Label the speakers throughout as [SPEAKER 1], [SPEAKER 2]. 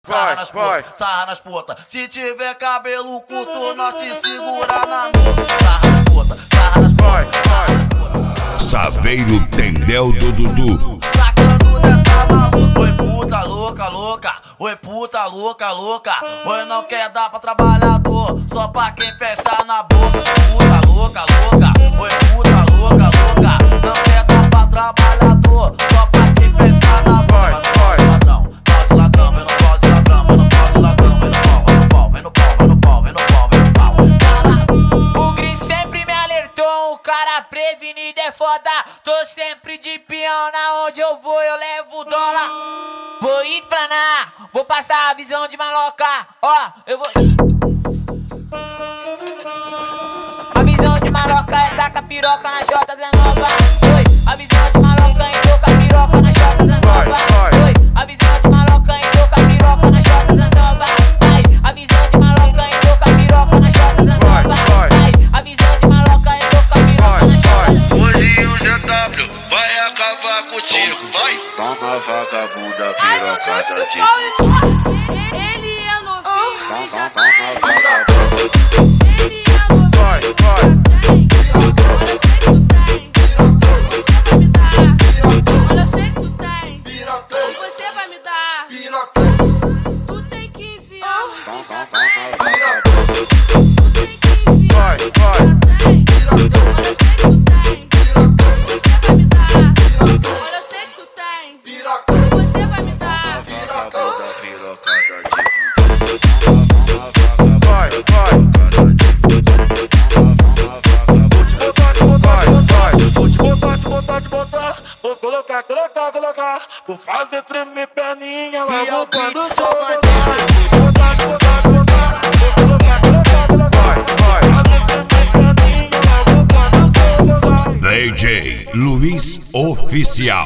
[SPEAKER 1] Sarra nas putas. Se tiver cabelo curto, nós te segura na nuca. Sarra nas putas, sarra nas putas, sarra nas putas.
[SPEAKER 2] Saveiro Tendel do Dudu.
[SPEAKER 1] Sacando nessa maluca. Oi puta louca, louca. Oi puta louca, louca. Oi não quer dar pra trabalhador, só pra quem fecha na boca. Puta louca, louca. Oi puta louca, louca. Não quer dar pra trabalhador, só pra quem fecha na boca.
[SPEAKER 3] Prevenido é foda, tô sempre de peão, na onde eu vou eu levo dólar. Vou esplanar, vou passar a visão de maloca, ó, eu vou. A visão de maloca é taca piroca na J19. Oi, a visão de maloca é toca piroca na J19. Oi, a visão de maloca é toca piroca na J19. A visão de maloca é toca piroca na J19. A visão de maloca é toca piroca na J19.
[SPEAKER 4] Hoje o GW vai acabar contigo, vai! Toma vagabunda, piroca sadia.
[SPEAKER 5] Ele é novinho, já tá
[SPEAKER 4] Toma vagabunda.
[SPEAKER 5] ele é novinho. Olha, eu sei que tu tem. E você vai me dar. Tu tem 15 anos. Já tem. Tu tem 15 anos. Olha, eu sei que tu tem. E você vai me dar.
[SPEAKER 6] Vou colocar, vou fazer tremer perninha logo quando for
[SPEAKER 2] DJ Luiz Oficial.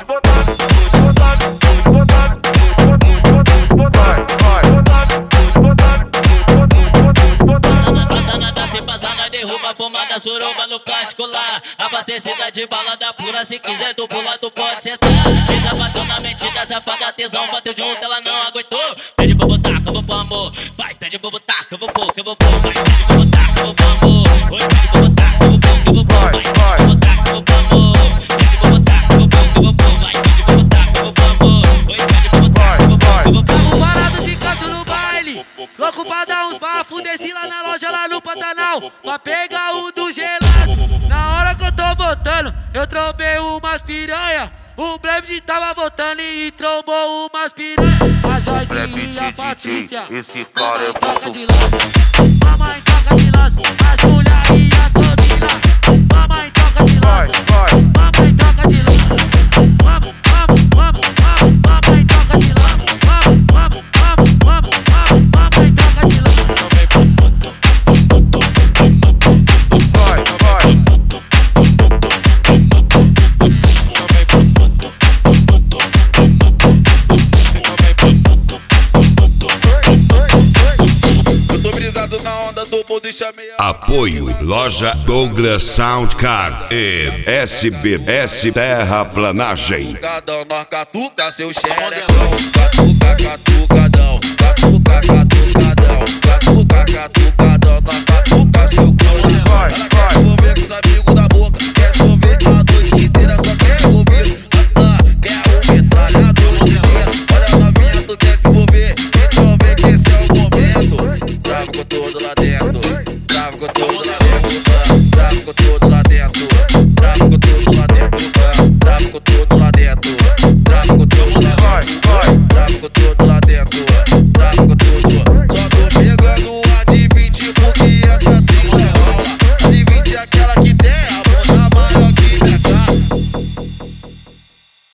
[SPEAKER 7] Derruba a fumada, suruba no particular. Abastecida de balada pura, se quiser tu pula, tu pode sentar. Risa bateu na mentira, safada, tesão bateu junto, ela não aguentou. Pede pra botar, que eu vou pro amor. Vai, pede pra botar, que eu vou pôr, que eu vou pôr. Vai, pede pra botar, que eu vou pro amor. Oi, pede pra botar, que eu vou pôr, que eu vou pôr. Vai, pede pra botar, que eu vou pro amor. Pede pra botar, que eu vou pôr, que eu vou pôr. Vai, pede pra botar, que eu vou pro amor. Oi, pede pra botar, que eu vou pôr, que eu vou pôr.
[SPEAKER 6] Tamo parado de canto no baile, louco pra dar uns bafos. Desci lá na loja, lá no Pantanal, pra pegar o do gelado. Na hora que eu tô botando, eu trombei umas piranha. O Blevd tava botando e trombou umas piranha. A Joyce e a Patrícia,
[SPEAKER 4] Esse cara é
[SPEAKER 6] toca de lança. Mamãe toca de lança, a Júlia e a Camila. Mamãe toca de lança, mamãe toca de lança. Mamãe toca de lança, mamãe toca de lança.
[SPEAKER 2] Apoio Loja Douglas Sound Card e SBS Terraplanagem.
[SPEAKER 4] Cada nós catuca seu xerecão, catuca, catuca.